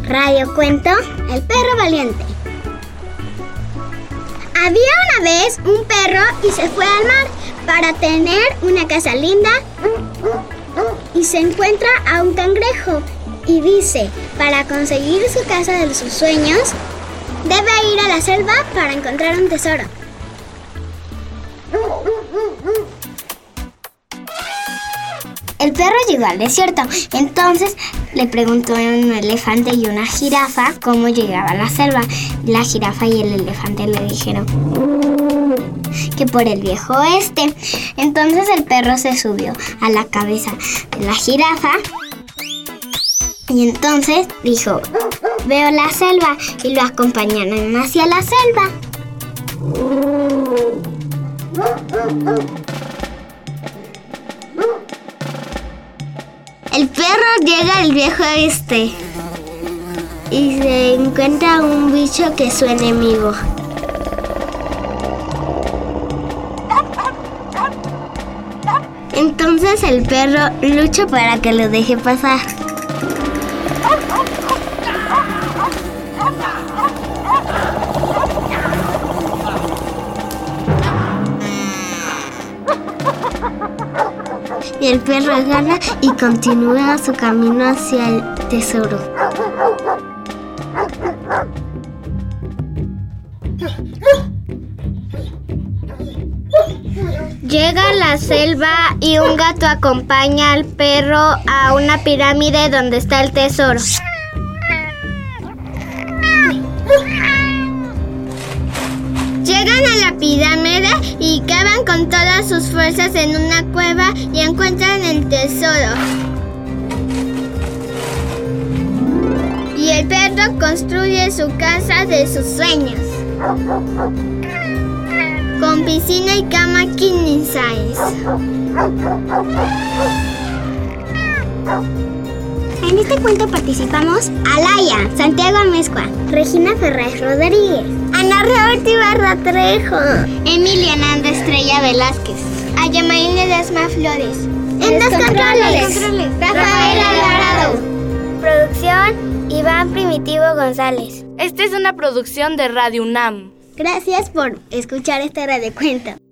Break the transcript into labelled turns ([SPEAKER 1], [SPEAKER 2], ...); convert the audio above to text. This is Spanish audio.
[SPEAKER 1] Radiocuento El perro valiente. Había una vez un perro y se fue al mar para tener una casa linda y se encuentra a un cangrejo y dice, para conseguir su casa de sus sueños, debe ir a la selva para encontrar un tesoro. El perro llegó al desierto, entonces le preguntó a un elefante y una jirafa cómo llegaba a la selva. La jirafa y el elefante le dijeron que por el viejo oeste. Entonces el perro se subió a la cabeza de la jirafa y entonces dijo, veo la selva, y lo acompañaron hacia la selva. El perro llega al viejo oeste y se encuentra un bicho que es su enemigo. Entonces el perro lucha para que lo deje pasar. Y el perro gana y continúa su camino hacia el tesoro. Llega a la selva y un gato acompaña al perro a una pirámide donde está el tesoro. Llegan a la pirámide y cavan con todas sus fuerzas en una cueva y encuentran el tesoro. Y el perro construye su casa de sus sueños, con piscina y cama king size. En este cuento participamos Alaya, Santiago Amezcua, Regina Ferraz Rodríguez, Ana Roberto Ibarra Trejo, Emilia Nanda Estrella Velázquez, Ayamaín Ledesma Flores, en los controles, Rafael Alvarado. Producción, Iván Primitivo González.
[SPEAKER 2] Esta es una producción de Radio UNAM.
[SPEAKER 1] Gracias por escuchar este radiocuento.